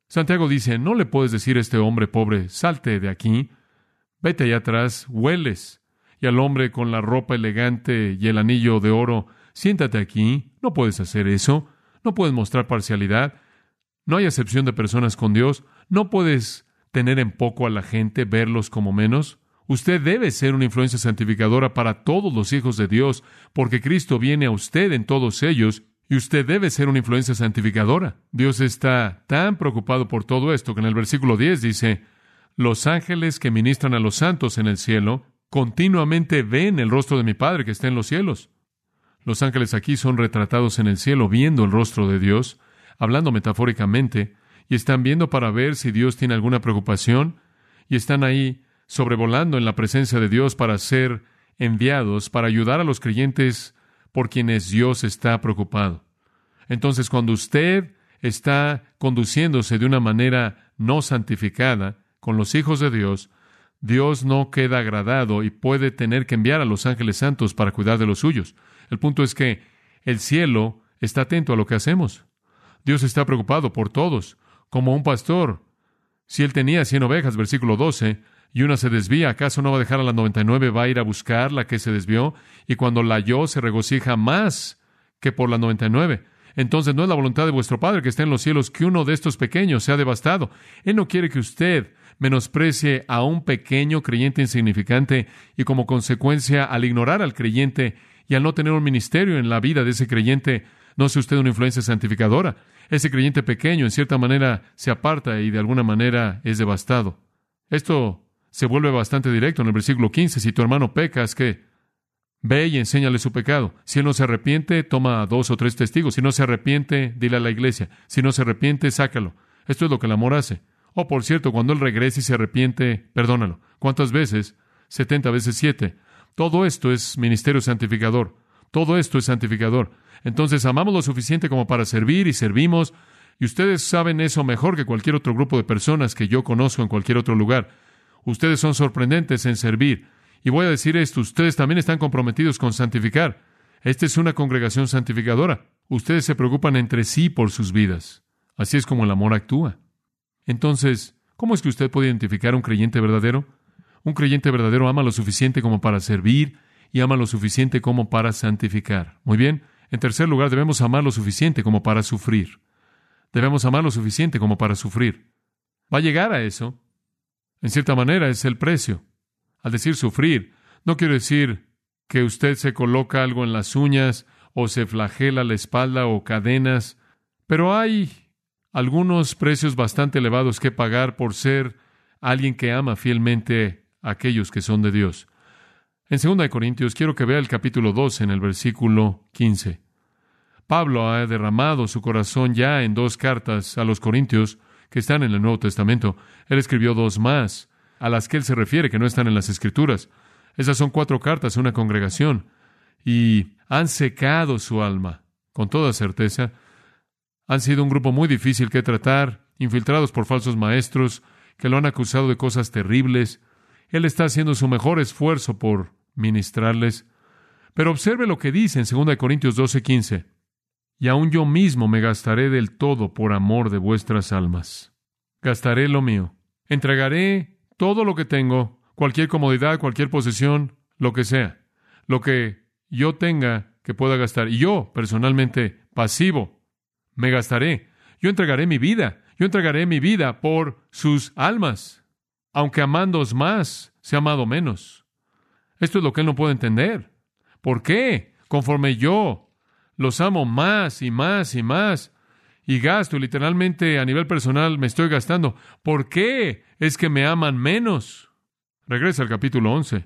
Santiago dice, no le puedes decir a este hombre pobre, salte de aquí, vete allá atrás, hueles, y al hombre con la ropa elegante y el anillo de oro, siéntate aquí, no puedes hacer eso, no puedes mostrar parcialidad, no hay acepción de personas con Dios, no puedes tener en poco a la gente, verlos como menos. Usted debe ser una influencia santificadora para todos los hijos de Dios, porque Cristo viene a usted en todos ellos, y usted debe ser una influencia santificadora. Dios está tan preocupado por todo esto que en el versículo diez dice, los ángeles que ministran a los santos en el cielo continuamente ven el rostro de mi Padre que está en los cielos. Los ángeles aquí son retratados en el cielo viendo el rostro de Dios, hablando metafóricamente, y están viendo para ver si Dios tiene alguna preocupación, y están ahí sobrevolando en la presencia de Dios para ser enviados, para ayudar a los creyentes por quienes Dios está preocupado. Entonces, cuando usted está conduciéndose de una manera no santificada con los hijos de Dios, Dios no queda agradado y puede tener que enviar a los ángeles santos para cuidar de los suyos. El punto es que el cielo está atento a lo que hacemos. Dios está preocupado por todos, como un pastor. Si él tenía cien ovejas, versículo doce, y una se desvía, ¿acaso no va a dejar a las noventa y nueve? Va a ir a buscar la que se desvió, y cuando la halló se regocija más que por las noventa y nueve. Entonces no es la voluntad de vuestro Padre que está en los cielos que uno de estos pequeños sea devastado. Él no quiere que usted menosprecie a un pequeño creyente insignificante, y como consecuencia, al ignorar al creyente y al no tener un ministerio en la vida de ese creyente, no sea usted una influencia santificadora. Ese creyente pequeño, en cierta manera, se aparta y de alguna manera es devastado. Esto se vuelve bastante directo en el versículo quince. Si tu hermano peca, es que ve y enséñale su pecado. Si él no se arrepiente, toma a dos o tres testigos. Si no se arrepiente, dile a la iglesia. Si no se arrepiente, sácalo. Esto es lo que el amor hace. Oh, por cierto, cuando él regrese y se arrepiente, perdónalo. ¿Cuántas veces? Setenta veces siete. Todo esto es ministerio santificador. Todo esto es santificador. Entonces, amamos lo suficiente como para servir y servimos, y ustedes saben eso mejor que cualquier otro grupo de personas que yo conozco en cualquier otro lugar. Ustedes son sorprendentes en servir. Y voy a decir esto, ustedes también están comprometidos con santificar. Esta es una congregación santificadora. Ustedes se preocupan entre sí por sus vidas. Así es como el amor actúa. Entonces, ¿cómo es que usted puede identificar a un creyente verdadero? Un creyente verdadero ama lo suficiente como para servir y ama lo suficiente como para santificar. Muy bien. En tercer lugar, debemos amar lo suficiente como para sufrir. Debemos amar lo suficiente como para sufrir. Va a llegar a eso. En cierta manera, es el precio. Al decir sufrir, no quiero decir que usted se coloca algo en las uñas o se flagela la espalda o cadenas, pero hay algunos precios bastante elevados que pagar por ser alguien que ama fielmente a aquellos que son de Dios. En segunda de Corintios, quiero que vea el capítulo doce en el versículo quince. Pablo ha derramado su corazón ya en dos cartas a los Corintios que están en el Nuevo Testamento. Él escribió dos más, a las que él se refiere, que no están en las Escrituras. Esas son cuatro cartas a una congregación, y han secado su alma, con toda certeza. Han sido un grupo muy difícil que tratar, infiltrados por falsos maestros, que lo han acusado de cosas terribles. Él está haciendo su mejor esfuerzo por ministrarles. Pero observe lo que dice en segunda de Corintios doce quince. Y aun yo mismo me gastaré del todo por amor de vuestras almas. Gastaré lo mío. Entregaré todo lo que tengo, cualquier comodidad, cualquier posesión, lo que sea. Lo que yo tenga que pueda gastar. Y yo, personalmente, pasivo, me gastaré. Yo entregaré mi vida. Yo entregaré mi vida por sus almas. Aunque amándoos más, se ha amado menos. Esto es lo que él no puede entender. ¿Por qué? Conforme yo los amo más y más y más, y gasto, y literalmente a nivel personal me estoy gastando. ¿Por qué es que me aman menos? Regresa al capítulo once.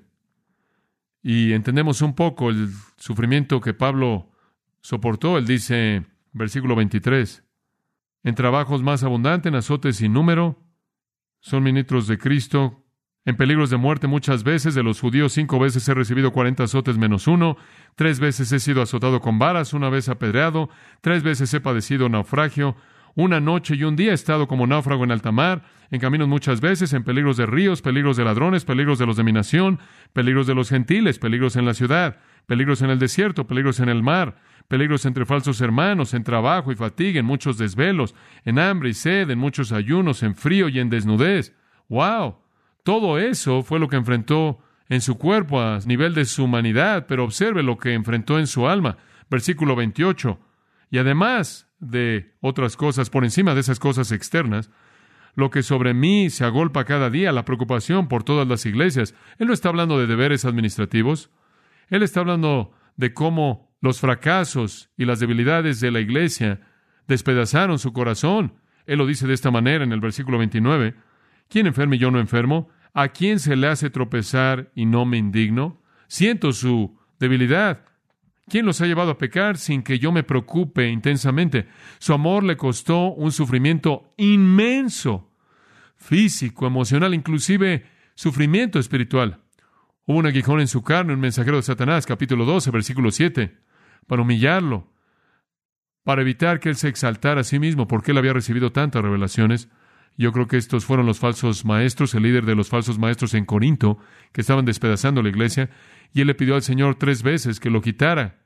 Y entendemos un poco el sufrimiento que Pablo soportó. Él dice, versículo veintitrés, en trabajos más abundantes, en azotes sin número, son ministros de Cristo, en peligros de muerte muchas veces. De los judíos cinco veces he recibido cuarenta azotes menos uno, tres veces he sido azotado con varas, una vez apedreado, tres veces he padecido naufragio, Una noche y un día he estado como náufrago en alta mar, en caminos muchas veces, en peligros de ríos, peligros de ladrones, peligros de los de mi nación, peligros de los gentiles, peligros en la ciudad, peligros en el desierto, peligros en el mar, peligros entre falsos hermanos, en trabajo y fatiga, en muchos desvelos, en hambre y sed, en muchos ayunos, en frío y en desnudez. ¡Wow! Todo eso fue lo que enfrentó en su cuerpo a nivel de su humanidad, pero observe lo que enfrentó en su alma. Versículo veintiocho. Y además de otras cosas, por encima de esas cosas externas, lo que sobre mí se agolpa cada día, la preocupación por todas las iglesias. Él no está hablando de deberes administrativos. Él está hablando de cómo los fracasos y las debilidades de la iglesia despedazaron su corazón. Él lo dice de esta manera en el versículo veintinueve. ¿Quién enferma y yo no enfermo? ¿A quién se le hace tropezar y no me indigno? Siento su debilidad. ¿Quién los ha llevado a pecar sin que yo me preocupe intensamente? Su amor le costó un sufrimiento inmenso, físico, emocional, inclusive sufrimiento espiritual. Hubo un aguijón en su carne, un mensajero de Satanás, capítulo doce, versículo siete, para humillarlo, para evitar que él se exaltara a sí mismo, porque él había recibido tantas revelaciones. Yo creo que estos fueron los falsos maestros, el líder de los falsos maestros en Corinto, que estaban despedazando la iglesia, y él le pidió al Señor tres veces que lo quitara,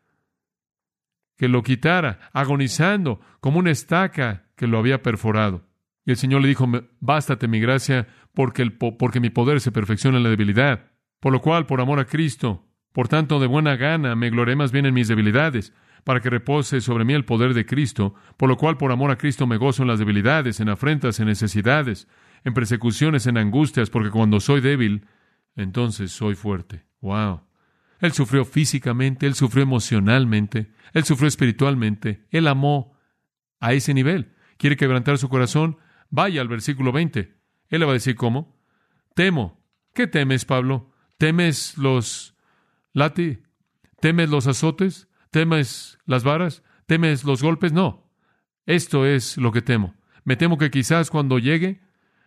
que lo quitara, agonizando como una estaca que lo había perforado. Y el Señor le dijo, bástate mi gracia, porque, el po- porque mi poder se perfecciona en la debilidad. Por lo cual, por amor a Cristo, por tanto, de buena gana, me gloriaré más bien en mis debilidades, para que repose sobre mí el poder de Cristo, por lo cual, por amor a Cristo, me gozo en las debilidades, en afrentas, en necesidades, en persecuciones, en angustias, porque cuando soy débil, entonces soy fuerte. ¡Wow! Él sufrió físicamente, él sufrió emocionalmente, él sufrió espiritualmente, él amó a ese nivel. ¿Quiere quebrantar su corazón? Vaya al versículo veinte. Él le va a decir, ¿cómo? Temo. ¿Qué temes, Pablo? ¿Temes los lati? ¿Temes los azotes? ¿Temes las varas? ¿Temes los golpes? No. Esto es lo que temo. Me temo que quizás cuando llegue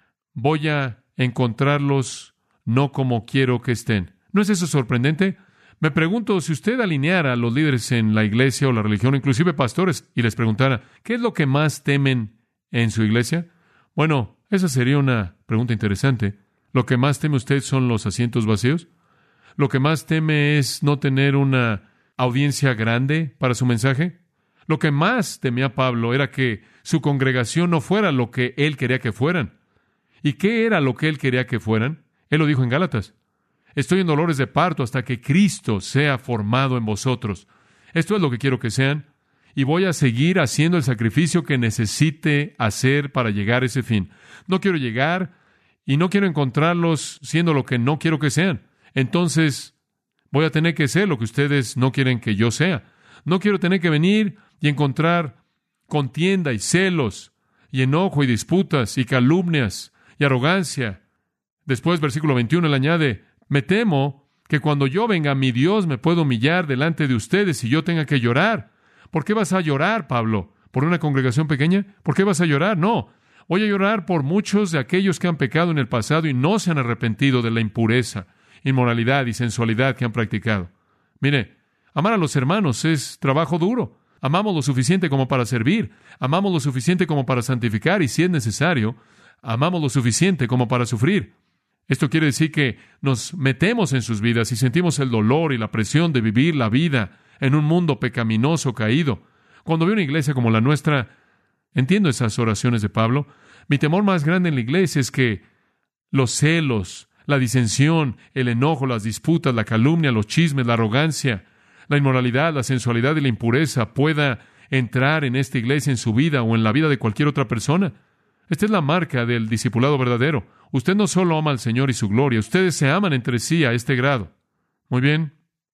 voy a encontrarlos no como quiero que estén. ¿No es eso sorprendente? Me pregunto, si usted alineara a los líderes en la iglesia o la religión, inclusive pastores, y les preguntara, ¿qué es lo que más temen en su iglesia? Bueno, esa sería una pregunta interesante. ¿Lo que más teme usted son los asientos vacíos? ¿Lo que más teme es no tener una audiencia grande para su mensaje? Lo que más temía Pablo era que su congregación no fuera lo que él quería que fueran. ¿Y qué era lo que él quería que fueran? Él lo dijo en Gálatas. Estoy en dolores de parto hasta que Cristo sea formado en vosotros. Esto es lo que quiero que sean, y voy a seguir haciendo el sacrificio que necesite hacer para llegar a ese fin. No quiero llegar y no quiero encontrarlos siendo lo que no quiero que sean. Entonces, voy a tener que ser lo que ustedes no quieren que yo sea. No quiero tener que venir y encontrar contienda y celos y enojo y disputas y calumnias y arrogancia. Después, versículo veintiuno, él añade, me temo que cuando yo venga, mi Dios me pueda humillar delante de ustedes y yo tenga que llorar. ¿Por qué vas a llorar, Pablo? ¿Por una congregación pequeña? ¿Por qué vas a llorar? No. Voy a llorar por muchos de aquellos que han pecado en el pasado y no se han arrepentido de la impureza, inmoralidad y sensualidad que han practicado. Mire, amar a los hermanos es trabajo duro. Amamos lo suficiente como para servir. Amamos lo suficiente como para santificar y, si es necesario, amamos lo suficiente como para sufrir. Esto quiere decir que nos metemos en sus vidas y sentimos el dolor y la presión de vivir la vida en un mundo pecaminoso caído. Cuando veo una iglesia como la nuestra, entiendo esas oraciones de Pablo. Mi temor más grande en la iglesia es que los celos, la disensión, el enojo, las disputas, la calumnia, los chismes, la arrogancia, la inmoralidad, la sensualidad y la impureza pueda entrar en esta iglesia, en su vida o en la vida de cualquier otra persona. Esta es la marca del discipulado verdadero. Usted no solo ama al Señor y su gloria, ustedes se aman entre sí a este grado. Muy bien.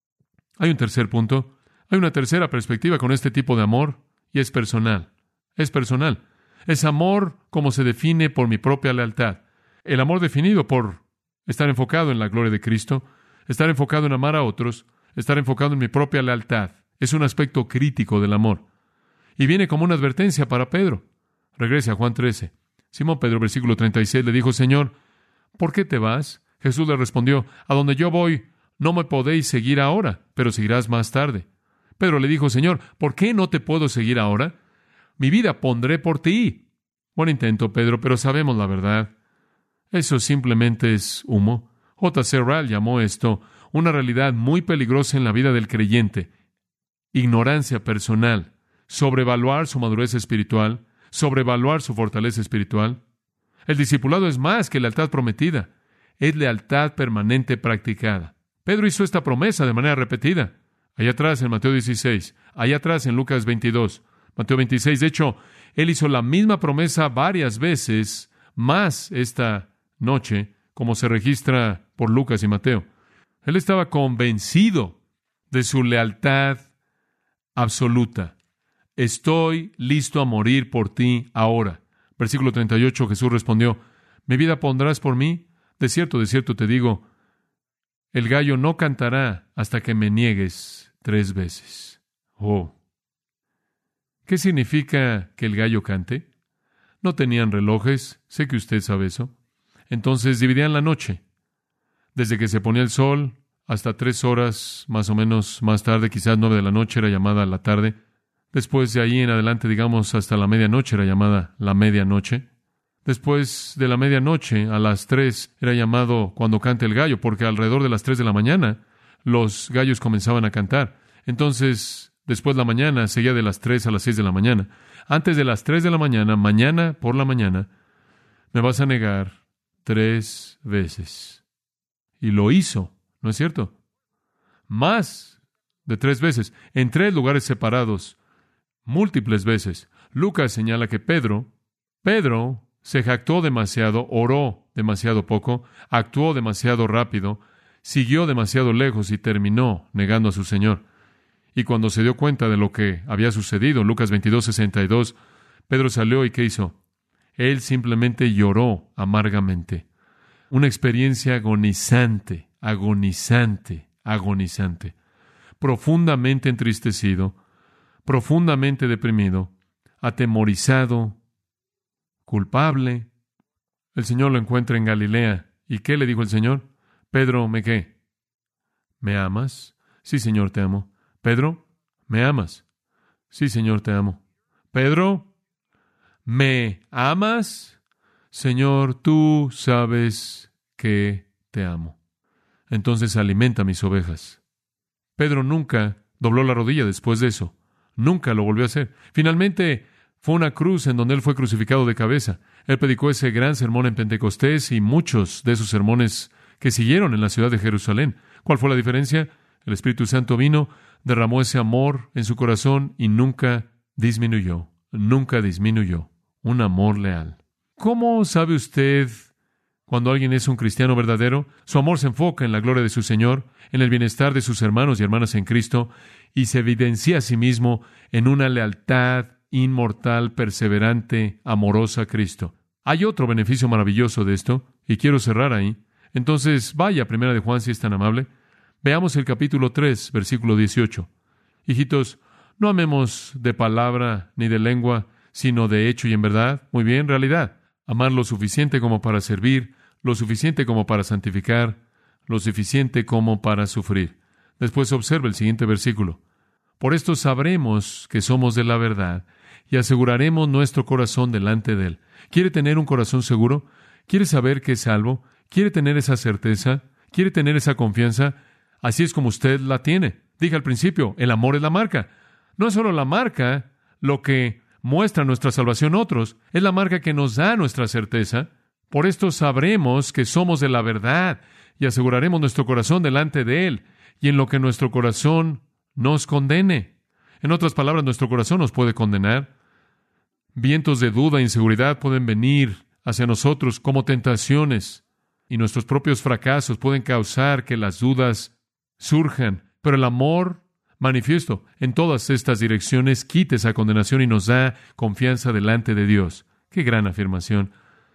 Hay un tercer punto. Hay una tercera perspectiva con este tipo de amor, y es personal. Es personal. Es amor como se define por mi propia lealtad. El amor definido por estar enfocado en la gloria de Cristo, estar enfocado en amar a otros, estar enfocado en mi propia lealtad. Es un aspecto crítico del amor. Y viene como una advertencia para Pedro. Regrese a Juan trece. Simón Pedro, versículo treinta y seis, le dijo, Señor, ¿por qué te vas? Jesús le respondió, a donde yo voy, no me podéis seguir ahora, pero seguirás más tarde. Pedro le dijo, Señor, ¿por qué no te puedo seguir ahora? Mi vida pondré por ti. Buen intento, Pedro, pero sabemos la verdad. Eso simplemente es humo. J C Ryle llamó esto una realidad muy peligrosa en la vida del creyente. Ignorancia personal, sobrevaluar su madurez espiritual, sobrevaluar su fortaleza espiritual. El discipulado es más que lealtad prometida, es lealtad permanente practicada. Pedro hizo esta promesa de manera repetida. Allá atrás en Mateo dieciséis, allá atrás en Lucas veintidós, Mateo veintiséis. De hecho, él hizo la misma promesa varias veces, más esta noche, como se registra por Lucas y Mateo. Él estaba convencido de su lealtad absoluta. Estoy listo a morir por ti ahora. Versículo treinta y ocho, Jesús respondió, ¿mi vida pondrás por mí? De cierto, de cierto te digo, el gallo no cantará hasta que me niegues tres veces. Oh. ¿Qué significa que el gallo cante? No tenían relojes, sé que usted sabe eso. Entonces dividían la noche. Desde que se ponía el sol hasta tres horas, más o menos más tarde, quizás nueve de la noche, era llamada la tarde. Después de ahí en adelante, digamos, hasta la medianoche era llamada la medianoche. Después de la medianoche, a las tres, era llamado cuando cante el gallo, porque alrededor de las tres de la mañana, los gallos comenzaban a cantar. Entonces, después la mañana, seguía de las tres a las seis de la mañana. Antes de las tres de la mañana, mañana por la mañana, me vas a negar tres veces. Y lo hizo, ¿no es cierto? Más de tres veces, en tres lugares separados, múltiples veces. Lucas señala que Pedro, Pedro se jactó demasiado, oró demasiado poco, actuó demasiado rápido, siguió demasiado lejos y terminó negando a su Señor. Y cuando se dio cuenta de lo que había sucedido, Lucas veintidós, sesenta y dos, Pedro salió y ¿qué hizo? Él simplemente lloró amargamente. Una experiencia agonizante, agonizante, agonizante. Profundamente entristecido, profundamente deprimido, atemorizado, culpable. El Señor lo encuentra en Galilea. ¿Y qué le dijo el Señor? Pedro, ¿me qué? ¿Me amas? Sí, Señor, te amo. Pedro, ¿me amas? Sí, Señor, te amo. Pedro, ¿me amas? Señor, tú sabes que te amo. Entonces alimenta mis ovejas. Pedro nunca dobló la rodilla después de eso. Nunca lo volvió a hacer. Finalmente, fue una cruz en donde él fue crucificado de cabeza. Él predicó ese gran sermón en Pentecostés y muchos de esos sermones que siguieron en la ciudad de Jerusalén. ¿Cuál fue la diferencia? El Espíritu Santo vino, derramó ese amor en su corazón y nunca disminuyó. Nunca disminuyó. Un amor leal. ¿Cómo sabe usted cuando alguien es un cristiano verdadero? Su amor se enfoca en la gloria de su Señor, en el bienestar de sus hermanos y hermanas en Cristo, y se evidencia a sí mismo en una lealtad inmortal, perseverante, amorosa a Cristo. Hay otro beneficio maravilloso de esto, y quiero cerrar ahí. Entonces, vaya a Primera de Juan si es tan amable. Veamos el capítulo tres, versículo dieciocho. Hijitos, no amemos de palabra ni de lengua, sino de hecho y en verdad. Muy bien, realidad. Amar lo suficiente como para servir, lo suficiente como para santificar, lo suficiente como para sufrir. Después observa el siguiente versículo. Por esto sabremos que somos de la verdad y aseguraremos nuestro corazón delante de Él. ¿Quiere tener un corazón seguro? ¿Quiere saber que es salvo? ¿Quiere tener esa certeza? ¿Quiere tener esa confianza? Así es como usted la tiene. Dije al principio, el amor es la marca. No es solo la marca lo que muestra nuestra salvación a otros, es la marca que nos da nuestra certeza. Por esto sabremos que somos de la verdad y aseguraremos nuestro corazón delante de Él y en lo que nuestro corazón nos condene. En otras palabras, nuestro corazón nos puede condenar. Vientos de duda e inseguridad pueden venir hacia nosotros como tentaciones y nuestros propios fracasos pueden causar que las dudas surjan. Pero el amor manifiesto en todas estas direcciones quita esa condenación y nos da confianza delante de Dios. ¡Qué gran afirmación!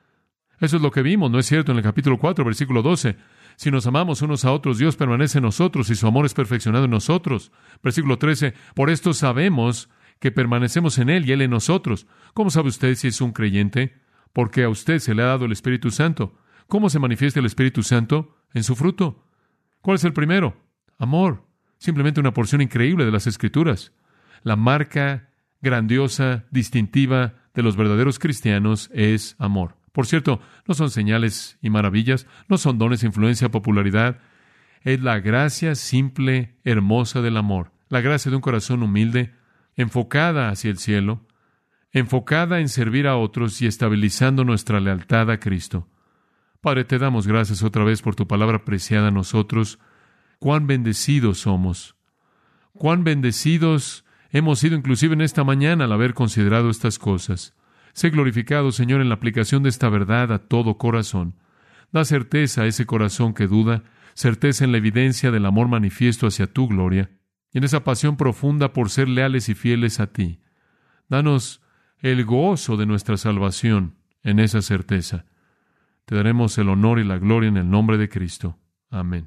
Eso es lo que vimos, ¿no es cierto? En el capítulo cuatro, versículo doce. Si nos amamos unos a otros, Dios permanece en nosotros y su amor es perfeccionado en nosotros. Versículo trece. Por esto sabemos que permanecemos en Él y Él en nosotros. ¿Cómo sabe usted si es un creyente? Porque a usted se le ha dado el Espíritu Santo. ¿Cómo se manifiesta el Espíritu Santo? En su fruto. ¿Cuál es el primero? Amor. Simplemente una porción increíble de las Escrituras. La marca grandiosa, distintiva de los verdaderos cristianos es amor. Por cierto, no son señales y maravillas, no son dones, influencia, popularidad. Es la gracia simple, hermosa del amor. La gracia de un corazón humilde, enfocada hacia el cielo, enfocada en servir a otros y estabilizando nuestra lealtad a Cristo. Padre, te damos gracias otra vez por tu palabra preciada a nosotros. Cuán bendecidos somos. Cuán bendecidos hemos sido inclusive en esta mañana al haber considerado estas cosas. Sé glorificado, Señor, en la aplicación de esta verdad a todo corazón. Da certeza a ese corazón que duda, certeza en la evidencia del amor manifiesto hacia tu gloria, y en esa pasión profunda por ser leales y fieles a ti. Danos el gozo de nuestra salvación en esa certeza. Te daremos el honor y la gloria en el nombre de Cristo. Amén.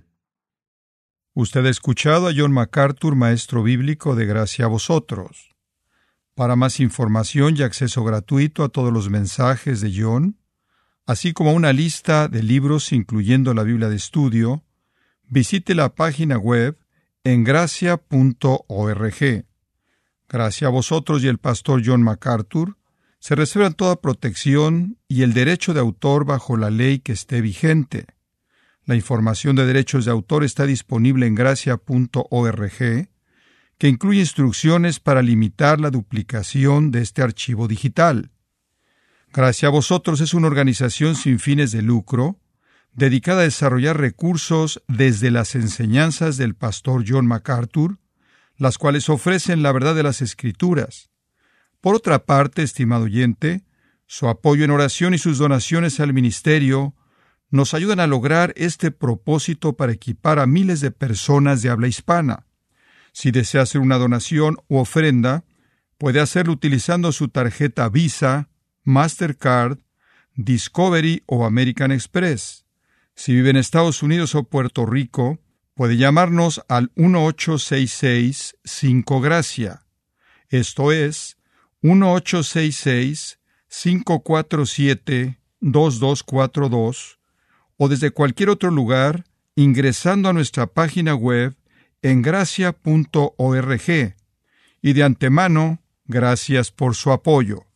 Usted ha escuchado a John MacArthur, maestro bíblico de Gracia a Vosotros. Para más información y acceso gratuito a todos los mensajes de John, así como una lista de libros incluyendo la Biblia de estudio, visite la página web en gracia punto org. Gracia a Vosotros y el pastor John MacArthur se reservan toda protección y el derecho de autor bajo la ley que esté vigente. La información de derechos de autor está disponible en gracia punto org, que incluye instrucciones para limitar la duplicación de este archivo digital. Gracia a Vosotros es una organización sin fines de lucro, dedicada a desarrollar recursos desde las enseñanzas del pastor John MacArthur, las cuales ofrecen la verdad de las Escrituras. Por otra parte, estimado oyente, su apoyo en oración y sus donaciones al ministerio nos ayudan a lograr este propósito para equipar a miles de personas de habla hispana. Si desea hacer una donación u ofrenda, puede hacerlo utilizando su tarjeta Visa, Mastercard, Discovery o American Express. Si vive en Estados Unidos o Puerto Rico, puede llamarnos al uno ocho seis seis cinco Gracia. Esto es uno ocho seis seis cinco cuatro siete dos dos cuatro dos o desde cualquier otro lugar ingresando a nuestra página web en gracia punto org. Y de antemano, gracias por su apoyo.